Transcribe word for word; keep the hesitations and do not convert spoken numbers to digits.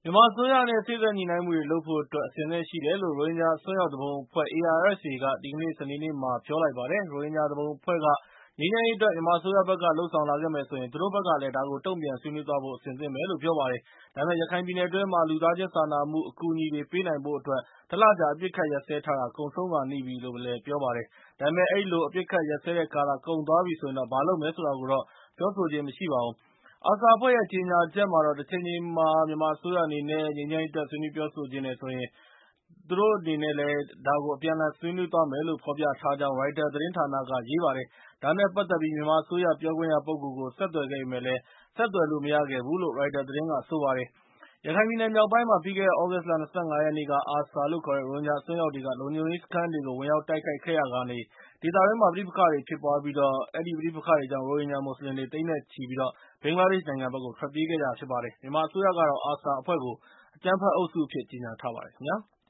မြန်မာအစိုးရနဲ့ စေ့စပ်ညှိနှိုင်းမှုတွေလုပ်ဖို့အတွက် အဆင်သင့်ရှိတယ်လို့ ရိုဟင်ဂျာအစွန်းရောက်သူပုန်အဖွဲ့ A R S A က ဒီကနေ့ စနေနေ့မှာ ပြောလိုက်ပါတယ်။ ရိုဟင်ဂျာသူပုန်အဖွဲ့က ငြိမ်းချမ်းရေးအတွက် မြန်မာအစိုးရဘက်က လုပ်ဆောင်လာခဲ့မယ်ဆိုရင် သူတို့ဘက်ကလည်း ဒါကို တုံ့ပြန်ဆွေးနွေးသွားဖို့ အဆင်သင့်ပဲလို့ ပြောပါတယ်။ ဒါပေမဲ့ ရခိုင်ပြည်နယ်အတွင်းမှာ လူသားချင်းစာနာမှုအကူအညီတွေပေးနိုင်ဖို့အတွက် တလကြာ အပစ်အခတ်ရပ်စဲထားတာ ကုန်ဆုံးခါနီးပြီလို့လည်း ပြောပါတယ်။ ဒါပေမဲ့ အဲဒီလို အပစ်အခတ်ရပ်စဲတဲ့ကာလ ကုန်သွားပြီဆိုရင် ဘာလုပ်မယ်ဆိုတာကိုတော့ ပြောဆိုခြင်းမရှိပါဘူး။ ARSA အဖွဲ့ရဲ့ ကြေညာချက်မှာတော့ တချိန်ချိန်မှာ မြန်မာအစိုးရအနေနဲ့ ငြိမ်းချမ်းရေးအတွက် ဆွေးနွေးပြောဆိုချင်တယ်ဆိုရင် သူတို့အနေနဲ့ ဒါကို အပြန်အလှန်ဆွေးနွေးသွားမယ်လို့ ဖော်ပြထားကြောင်း ရိုက်တာသတင်းဌာနက ရေးပါတယ်။ ဒါနဲ့ပတ်သက်ပြီး မြန်မာအစိုးရပြောခွင့်ရပုဂ္ဂိုလ်ကို ဆက်သွယ်ခဲ့ပေမယ့်လည်း ဆက်သွယ်လို့မရခဲ့ဘူးလို့ ရိုက်တာသတင်းက ဆိုပါတယ်။ ရခိုင်ပြည်နယ်မြောက်ပိုင်းမှာ ပြီးခဲ့တဲ့ သြဂုတ်လ ၂၅ ရက်နေ့က ARSA လို့ခေါ်တဲ့ ရိုဟင်ဂျာအစွန်းရောက်တွေက လုံခြုံရေးစခန်းတွေကို ဝင်ရောက်တိုက်ခိုက်ခဲ့ရာကနေ ဒေသတွင်းမှာ ပဋိပက္ခတွေဖြစ်ပွားပြီး အဲဒီပဋိပက္ခတွေကြောင့် ရိုဟင်ဂျာမွတ်စလင်တွေ သိန်းနဲ့ချီပြီး ဘင်္ဂလားဒေ့ရှ်နိုင်ငံဘက်ကို ထွက်ပြေးခဲ့ကြတာဖြစ်ပါတယ်။ မြန်မာအစိုးရကတော့ ARSA အဖွဲ့ကို အကြမ်းဖက်အုပ်စုအဖြစ် ကြေညာထားပါတယ်ခင်ဗျာ။